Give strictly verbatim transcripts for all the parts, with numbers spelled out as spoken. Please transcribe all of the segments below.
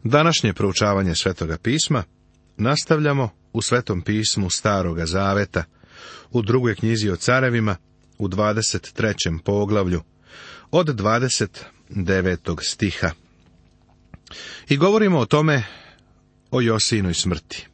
Današnje proučavanje Svetoga pisma nastavljamo u Svetom pismu Staroga zaveta, u drugoj knjizi o carevima, u dvadeset trećem poglavlju, od dvadeset devetog stiha. I govorimo o tome, o Josijinoj smrti.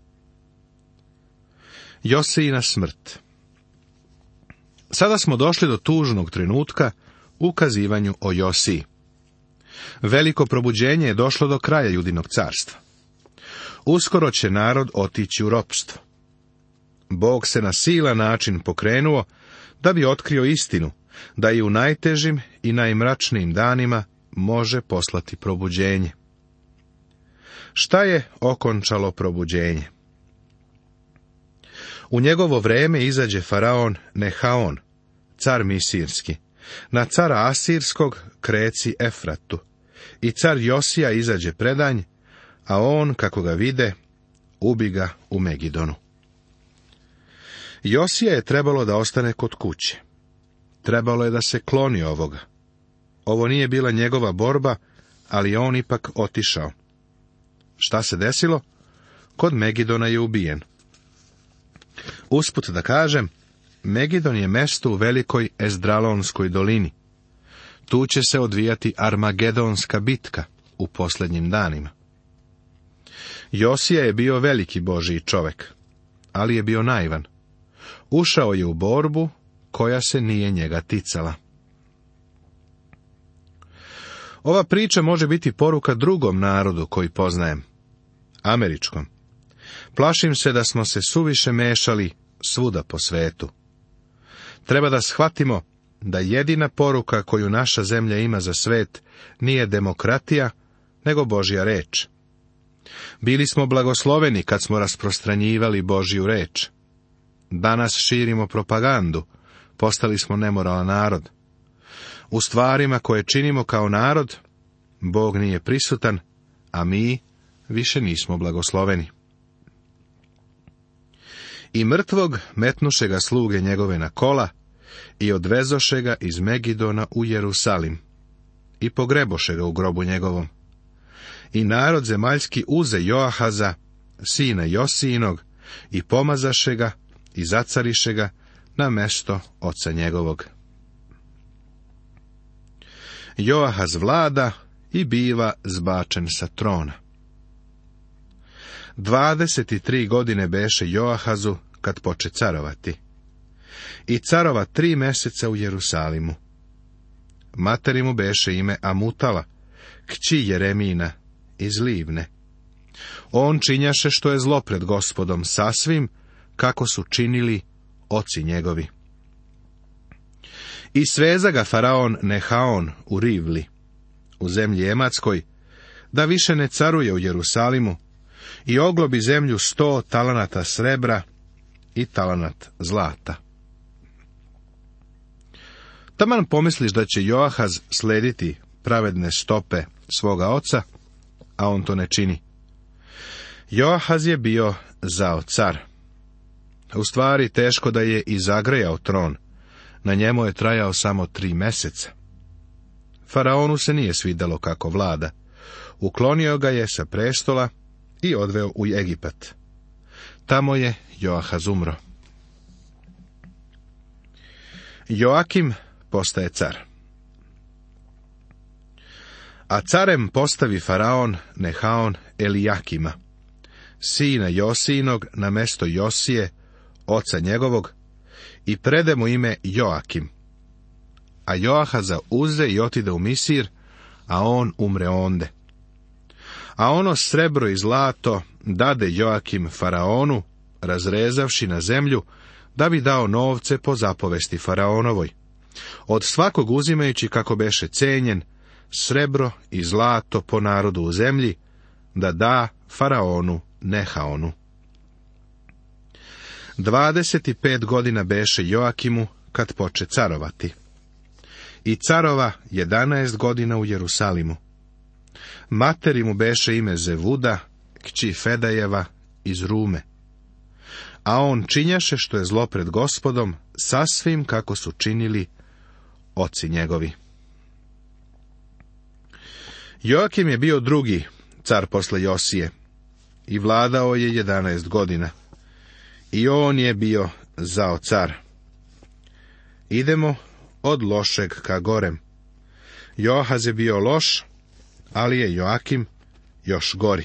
Josijina smrt. Sada smo došli do tužnog trenutka u ukazivanju o Josiji. Veliko probuđenje je došlo do kraja Judinog carstva. Uskoro će narod otići u ropstvo. Bog se na silan način pokrenuo da bi otkrio istinu, da i u najtežim i najmračnijim danima može poslati probuđenje. Šta je okončalo probuđenje? U njegovo vreme izađe faraon Nehaon, car misirski, na cara asirskog kreci Efratu, i car Josija izađe predanj, a on, kako ga vide, ubi ga u Megidonu. Josija je trebalo da ostane kod kuće. Trebalo je da se kloni ovoga. Ovo nije bila njegova borba, ali je on ipak otišao. Šta se desilo? Kod Megidona je ubijen. Usput da kažem, Megidon je mesto u velikoj Ezdralonskoj dolini. Tu će se odvijati Armagedonska bitka u posljednjim danima. Josija je bio veliki Božji čovek, ali je bio naivan. Ušao je u borbu koja se nije njega ticala. Ova priča može biti poruka drugom narodu koji poznajem, američkom. Plašim se da smo se suviše mešali svuda po svetu. Treba da shvatimo da jedina poruka koju naša zemlja ima za svet nije demokratija, nego Božja reč. Bili smo blagosloveni kad smo rasprostranjivali Božju reč. Danas širimo propagandu, postali smo nemoralan narod. U stvarima koje činimo kao narod, Bog nije prisutan, a mi više nismo blagosloveni. I mrtvog metnuše ga sluge njegove na kola i odvezoše ga iz Megidona u Jerusalim i pogreboše ga u grobu njegovom. I narod zemaljski uze Joahaza, sina Josijinog, i pomazaše ga i zacariše ga na mesto oca njegovog. Joahaz vlada i biva zbačen sa trona. Dvadeset tri godine beše Joahazu kad poče carovati. I carova tri meseca u Jerusalimu. Materi mu beše ime Amutala, kći Jeremina iz Livne. On činjaše što je zlo pred Gospodom sasvim, kako su činili oci njegovi. I sveza ga faraon Nehaon u Rivli, u zemlji Ematskoj, da više ne caruje u Jerusalimu, i oglobi zemlju sto talanata srebra i talanat zlata. Taman pomisliš da će Joahaz slediti pravedne stope svoga oca, a on to ne čini. Joahaz je bio zao car. U stvari teško da je i zagrejao tron, na njemu je trajao samo tri meseca. Faraonu se nije svidelo kako vlada. Uklonio ga je sa prestola i odveo u Egipat. Tamo je Joahaz umro. Joakim postaje car. A carem postavi faraon Nehaon Elijakima, sina Josijinog, na mesto Josije, oca njegovog, i prede mu ime Joakim. A Joahaza uze i otide u Misir, a on umre onde. A ono srebro i zlato dade Joakim faraonu, razrezavši na zemlju, da bi dao novce po zapovesti faraonovoj, od svakog uzimajući kako beše cenjen, srebro i zlato po narodu u zemlji, da da faraonu Nehaonu. Dvadeset pet godina beše Joakimu kad poče carovati. I carova jedanaest godina u Jerusalimu. Materi mu beše ime Zevuda, kći Fedajeva iz Rume. A on činjaše što je zlo pred Gospodom, sasvim kako su činili oci njegovi. Joakim je bio drugi car posle Josije, i vladao je jedanaest godina. I on je bio zao car. Idemo od lošeg ka gorem. Joahaz je bio loš, ali je Joakim još gori.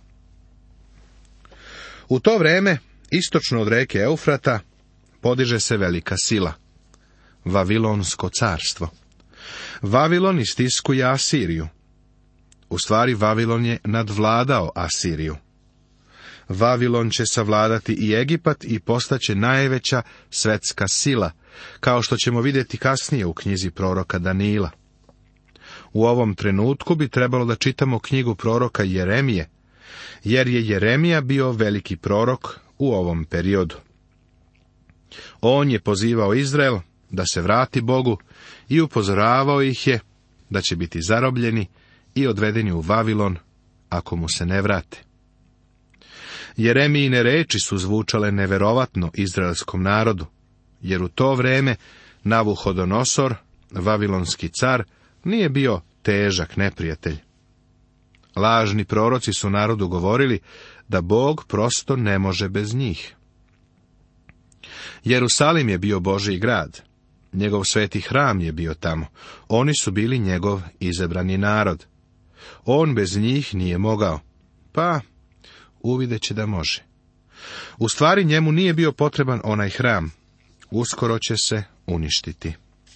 U to vreme, istočno od reke Eufrata, podiže se velika sila, Vavilonsko carstvo. Vavilon istiskuje Asiriju. U stvari, Vavilon je nadvladao Asiriju. Vavilon će savladati i Egipat i postaće najveća svetska sila, kao što ćemo vidjeti kasnije u knjizi proroka Danila. U ovom trenutku bi trebalo da čitamo knjigu proroka Jeremije, jer je Jeremija bio veliki prorok u ovom periodu. On je pozivao Izrael da se vrati Bogu i upozoravao ih je da će biti zarobljeni i odvedeni u Vavilon ako mu se ne vrate. Jeremijine reči su zvučale neverovatno izraelskom narodu, jer u to vreme Navuhodonosor, vavilonski car, nije bio težak neprijatelj. Lažni proroci su narodu govorili da Bog prosto ne može bez njih. Jerusalim je bio Božji grad. Njegov sveti hram je bio tamo. Oni su bili njegov izabrani narod. On bez njih nije mogao. Pa, uvideće da može. U stvari njemu nije bio potreban onaj hram. Uskoro će se uništiti.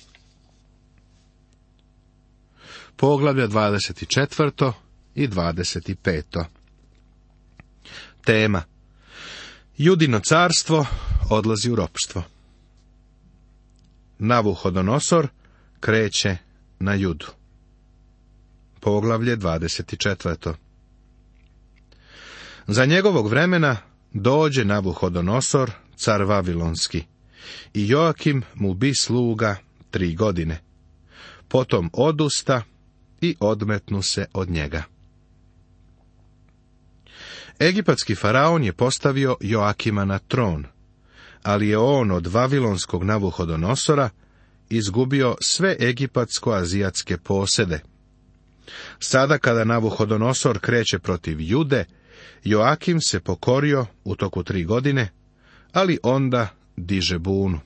Poglavlja dvadeset četvrto i dvadeset peto. Tema: Judino carstvo odlazi u ropstvo. Navuhodonosor kreće na Judu. Poglavlje dvadeset četvrto. Za njegovog vremena dođe Navuhodonosor, car vavilonski, i Joakim mu bi sluga tri godine. Potom odusta i odmetnu se od njega. Egipatski faraon je postavio Joakima na tron, ali je on od vavilonskog Navuhodonosora izgubio sve egipatsko-azijatske posede. Sada kada Navuhodonosor kreće protiv Jude, Joakim se pokorio u toku tri godine, ali onda diže bunu.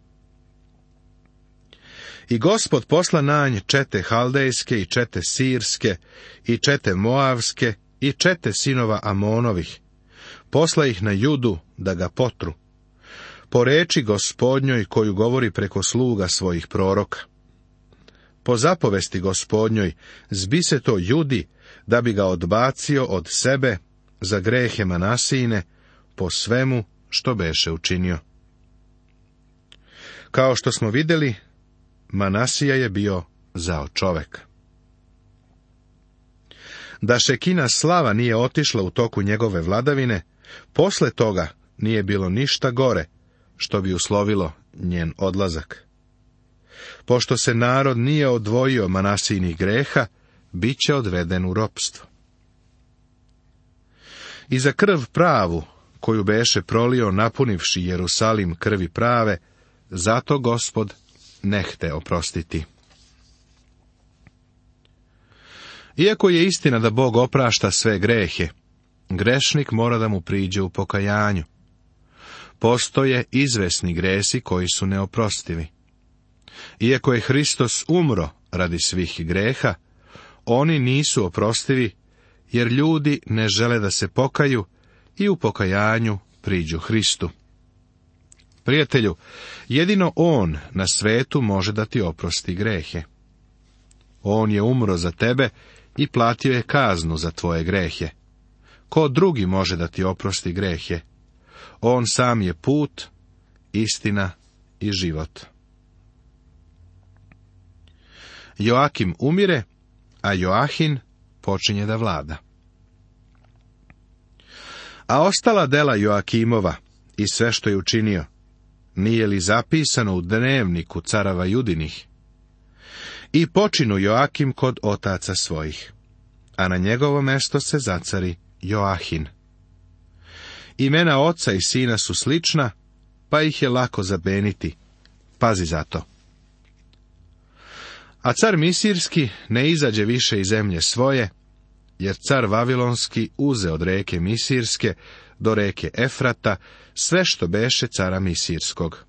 I Gospod posla na nj čete haldejske i čete sirske i čete moavske i čete sinova Amonovih. Posla ih na Judu da ga potru, po reči Gospodnjoj koju govori preko sluga svojih proroka. Po zapovesti Gospodnjoj zbi se to Judi da bi ga odbacio od sebe za grehe Manasijine po svemu što beše učinio. Kao što smo vidjeli, Manasija je bio zao čovek. Da Šekina slava nije otišla u toku njegove vladavine, posle toga nije bilo ništa gore što bi uslovilo njen odlazak. Pošto se narod nije odvojio Manasijnih greha, bit će odveden u ropstvo. I za krv pravu, koju beše prolio napunivši Jerusalim krvi prave, zato Gospod nehte oprostiti. Iako je istina da Bog oprašta sve grehe, grešnik mora da mu priđe u pokajanju. Postoje izvesni gresi koji su neoprostivi. Iako je Hristos umro radi svih greha, oni nisu oprostivi, jer ljudi ne žele da se pokaju i u pokajanju priđu Hristu. Prijatelju, jedino On na svetu može da ti oprosti grehe. On je umro za tebe i platio je kaznu za tvoje grehe. Ko drugi može da ti oprosti grehe? On sam je put, istina i život. Joakim umire, a Joahin počinje da vlada. A ostala dela Joakimova i sve što je učinio, nije li zapisano u dnevniku carava Judinih? I počinu Joakim kod otaca svojih, a na njegovo mesto se zacari Joahin. Imena oca i sina su slična, pa ih je lako zabeniti. Pazi zato. A car Misirski ne izađe više iz zemlje svoje, jer car Vavilonski uze od reke Misirske do reke Efrata sve što beše cara Misirskog.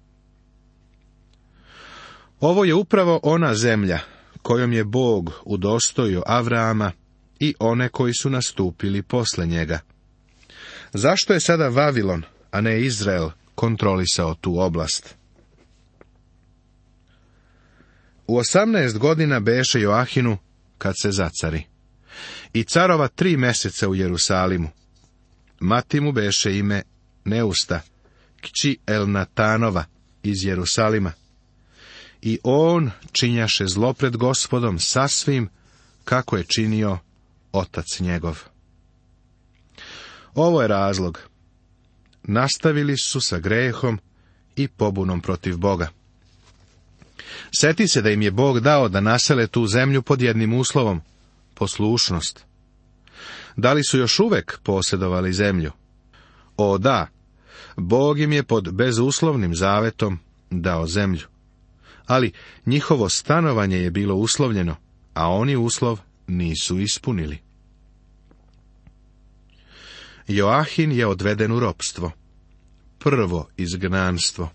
Ovo je upravo ona zemlja kojom je Bog udostojio Avrama i one koji su nastupili posle njega. Zašto je sada Vavilon, a ne Izrael, kontrolisao tu oblast? U osamnaest godina beše Joahinu kad se zacari. I carova tri meseca u Jerusalimu. Mati mu beše ime Neusta, kći Elnatanova iz Jerusalima. I on činjaše zlo pred Gospodom sasvim kako je činio otac njegov. Ovo je razlog. Nastavili su sa grehom i pobunom protiv Boga. Seti se da im je Bog dao da nasele tu zemlju pod jednim uslovom, poslušnost. Da li su još uvek posjedovali zemlju? O da, Bog im je pod bezuslovnim zavetom dao zemlju. Ali njihovo stanovanje je bilo uslovljeno, a oni uslov nisu ispunili. Joahin je odveden u ropstvo, prvo izgnanstvo.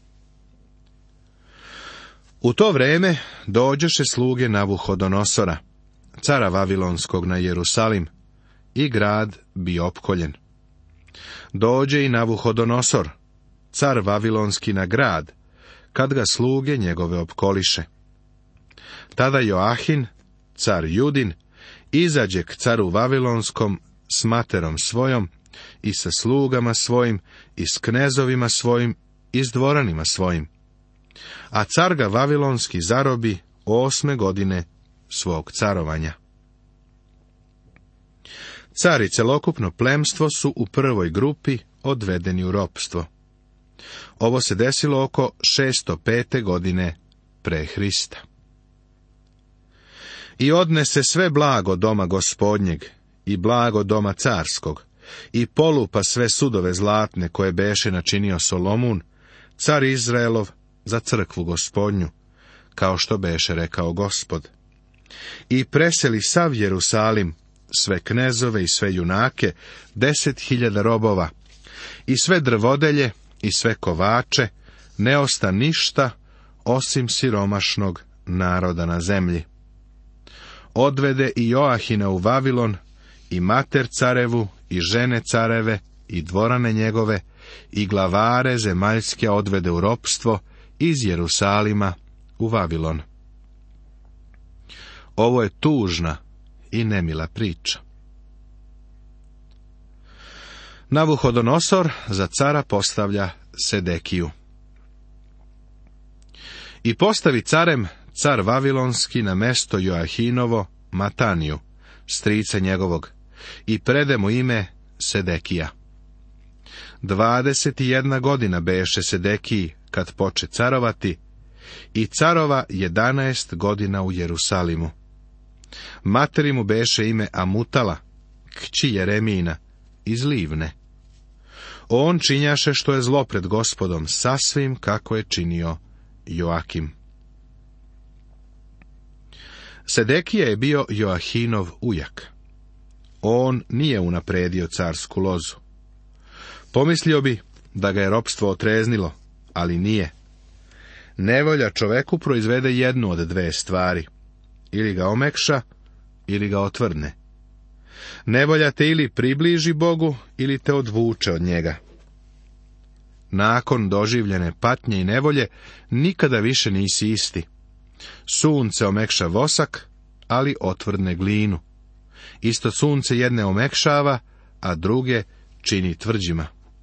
U to vreme dođeše sluge Navuhodonosora, cara Vavilonskog, na Jerusalim, i grad bi opkoljen. Dođe i Navuhodonosor, car Vavilonski, na grad, kad ga sluge njegove opkoliše. Tada Joahin, car Judin, izađe k caru Vavilonskom s materom svojom i sa slugama svojim i s knezovima svojim i s dvoranima svojim. A car ga Vavilonski zarobi osme godine svog carovanja. Car i celokupno plemstvo su u prvoj grupi odvedeni u ropstvo. Ovo se desilo oko šesto pete godine pre Hrista. I odnese sve blago doma Gospodnjeg i blago doma carskog i polupa sve sudove zlatne koje beše načinio Solomun, car Izraelov, za crkvu Gospodnju, kao što beše rekao Gospod. I preseli sav Jerusalim, sve knezove i sve junake, deset hiljada robova, i sve drvodelje, i sve kovače, ne osta ništa, osim siromašnog naroda na zemlji. Odvede i Joahina u Vavilon, i mater carevu, i žene careve, i dvorane njegove, i glavare zemaljske odvede u ropstvo, iz Jerusalima u Vavilon. Ovo je tužna i nemila priča. Navuhodonosor za cara postavlja Sedekiju. I postavi carem car Vavilonski na mesto Joahinovo Mataniju, strica njegovog, i prede mu ime Sedekija. Dvadeset i jedna godina beše Sedekiji kad poče carovati, i carova jedanaest godina u Jerusalimu. Materi mu beše ime Amutala, kći Jeremijina, iz Livne. On činjaše što je zlo pred Gospodom, sasvim kako je činio Joakim. Sedekija je bio Joahinov ujak. On nije unapredio carsku lozu. Pomislio bi da ga je ropstvo otreznilo, ali nije. Nevolja čoveku proizvede jednu od dve stvari. Ili ga omekša, ili ga otvrdne. Nevolja te ili približi Bogu, ili te odvuče od njega. Nakon doživljene patnje i nevolje, nikada više nisi isti. Sunce omekša vosak, ali otvrdne glinu. Isto sunce jedne omekšava, a druge čini tvrđima.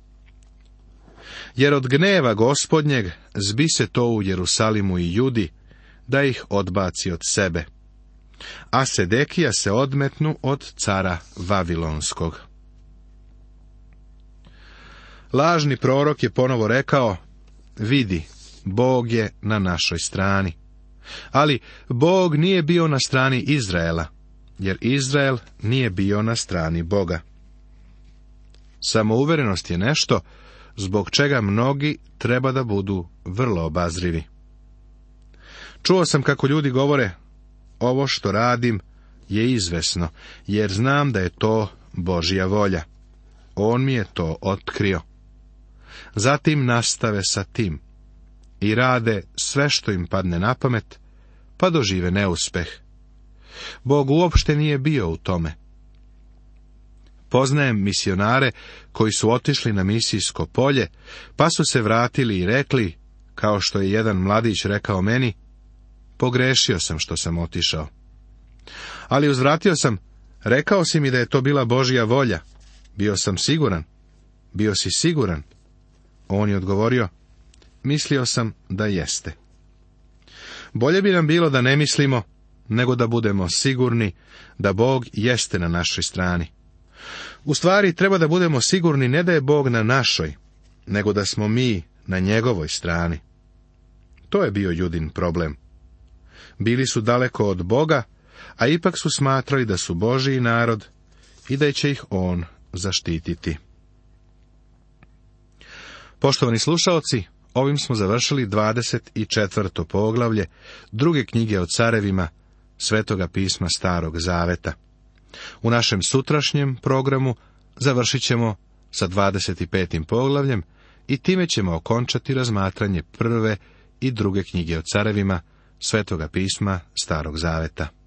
Jer od gneva Gospodnjeg zbi se to u Jerusalimu i Judi, da ih odbaci od sebe. A Sedekija se odmetnu od cara Vavilonskog. Lažni prorok je ponovo rekao, vidi, Bog je na našoj strani. Ali Bog nije bio na strani Izraela, jer Izrael nije bio na strani Boga. Samouverenost je nešto zbog čega mnogi treba da budu vrlo obazrivi. Čuo sam kako ljudi govore, ovo što radim je izvesno, jer znam da je to Božja volja. On mi je to otkrio. Zatim nastave sa tim i rade sve što im padne na pamet, pa dožive neuspeh. Bog uopšte nije bio u tome. Poznajem misionare koji su otišli na misijsko polje, pa su se vratili i rekli, kao što je jedan mladić rekao meni, pogrešio sam što sam otišao. Ali uzvratio sam, rekao si mi da je to bila Božja volja. Bio sam siguran. Bio si siguran? On je odgovorio, mislio sam da jeste. Bolje bi nam bilo da ne mislimo, nego da budemo sigurni da Bog jeste na našoj strani. U stvari treba da budemo sigurni ne da je Bog na našoj, nego da smo mi na njegovoj strani. To je bio Judin problem. Bili su daleko od Boga, a ipak su smatrali da su Božji narod i da će ih on zaštititi. Poštovani slušaoci, ovim smo završili dvadeset četvrto poglavlje druge knjige o carevima Svetoga pisma Starog Zaveta. U našem sutrašnjem programu završit ćemo sa dvadeset petim poglavljem i time ćemo okončati razmatranje prve i druge knjige o carevima Svetoga pisma Starog Zaveta.